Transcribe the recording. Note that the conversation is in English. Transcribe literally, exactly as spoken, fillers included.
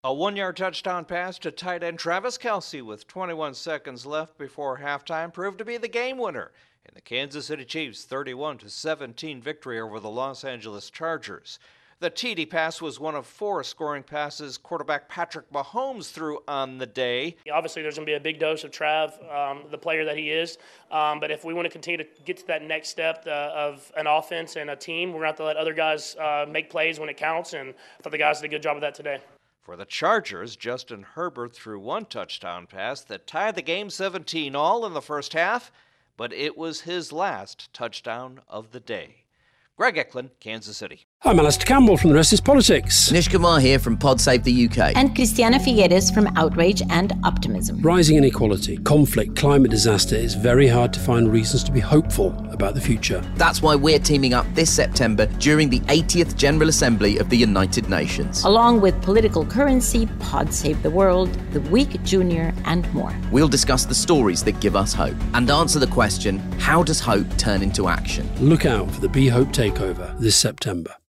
A one-yard touchdown pass to tight end Travis Kelce with twenty-one seconds left before halftime proved to be the game winner in the Kansas City Chiefs' thirty-one to seventeen victory over the Los Angeles Chargers. The T D pass was one of four scoring passes quarterback Patrick Mahomes threw on the day. Obviously, there's going to be a big dose of Trav, um, the player that he is. Um, but if we want to continue to get to that next step uh, of an offense and a team, we're going to have to let other guys uh, make plays when it counts. And I thought the guys did a good job of that today. For the Chargers, Justin Herbert threw one touchdown pass that tied the game seventeen all in the first half, but it was his last touchdown of the day. Greg Eklund, Kansas City. I'm Alistair Campbell from The Rest is Politics. Nish Kumar here from Pod Save the U K. And Christiana Figueres from Outrage and Optimism. Rising inequality, conflict, climate disaster, it's very hard to find reasons to be hopeful about the future. That's why we're teaming up this September during the eightieth General Assembly of the United Nations. Along with Political Currency, Pod Save the World, The Week Junior, and more. We'll discuss the stories that give us hope and answer the question, how does hope turn into action? Look out for the Be Hope Takeover this September.